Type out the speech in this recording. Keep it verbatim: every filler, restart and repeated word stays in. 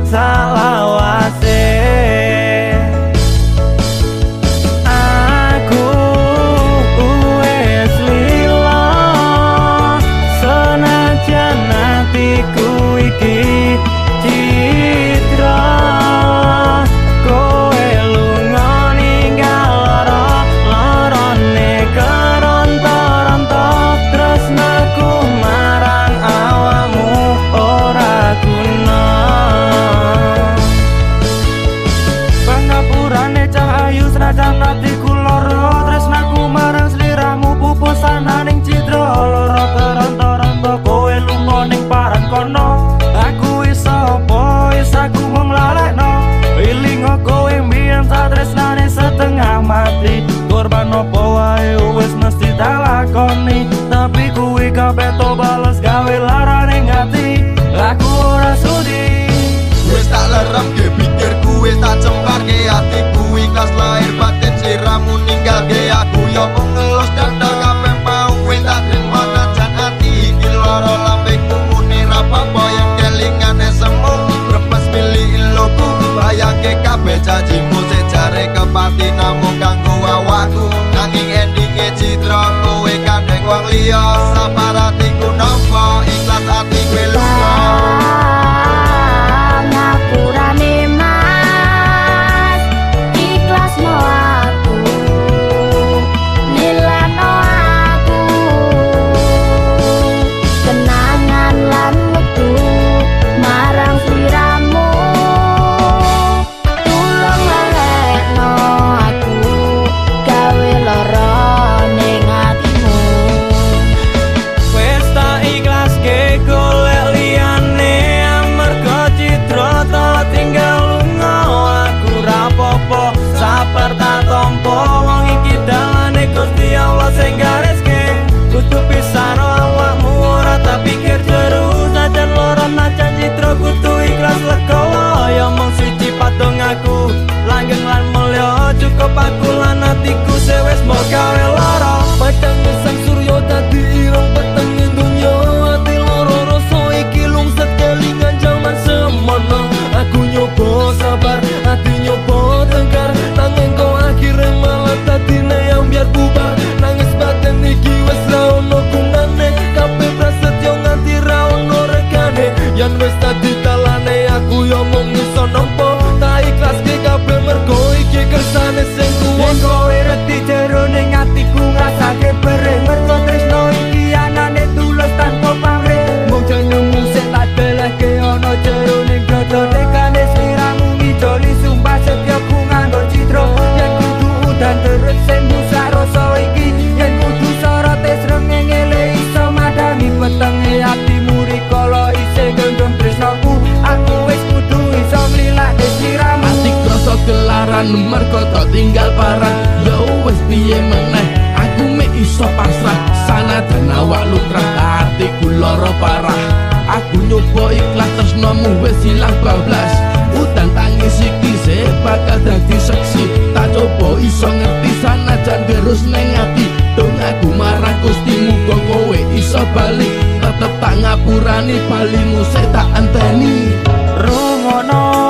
salawase. Aku wis lila senajan atiku iki citra. Kowe lunga ninggal lara-larane keronta-ronta, tresnaku marang awakmu ora guna. Pangapurane cahayu senajan atiku lara, tresnaku marang sliramu pupus ananing citra. Lara keronta-ronta kowe lunga ning paran kono, aku wis apa wis aku mung lalekno. Ilingo kowe mbiyen satresnane setengah mati, korban apa wae wis mesti tak lakoni. Tapi kuwi kabeh to bales gawe larane ngati, aku ora sudi. Wis tak leremke pikirku, wis tak cemparke hatiku, ikhlas lahir batin siramu ninggalke aku. Ya mung ngelus dada kabeh mau wis tak terima najan ati iki lara lambengku muni ra apa-apa yen kelingane semu repes milih iloku. Bayangke kabeh janjimu sejare kepati namung kanggo awakku, nanging endinge citra kowe kandheng wong liya. Sabar atiku nampa ikhlas ati kowe lunga. Aku lan atiku sewes mau gawe lara. Padang sang surya dadi ireng peteng dunya, ati loro rasa iki lungset kelingan jaman semono. Aku nyoba sabar, ati nyoba tegar, nanging kok akhire malah dadine yang biar bubar. Nangis batin iki wis ra ono gunane, kabeh prasetyo nganti ra ono regane. Yen wis dadi talane aku yo mung iso nampa, tak ikhlaske kabeh mergo iki kersane sing kuwasa. Kowe reti jero ning atiku ngrasake perih, mergo tresno iki anane tulus tanpa pamrih. Mung jenengmu sing tak belehke ana jero ning dada tekane sliramu ngijoli sumpah setyaku nganggo citra. Yen kudu udan terus sing musak rasa iki, yen kudu sorote srengenge iso madani petenge atimu rikala isih genggam tresnaku. Aku wis kudu iso nglilake sliramu. Ati krasa gelaran mergo tak tinggal parah. Ya wis piye meneh aku mek iso pasrah, sanajan awak lutrah atiku lara parah. Aku nyoba ikhlas tresnamu wis ilang bablas, udan tangis iki sik bakal dadi seksi. Tak coba iso ngerti sanajan terus ning ati, dong aku marang Gusti muga kowe iso balik. Tetep tak ngapurani balimu sik tak enteni. Rungono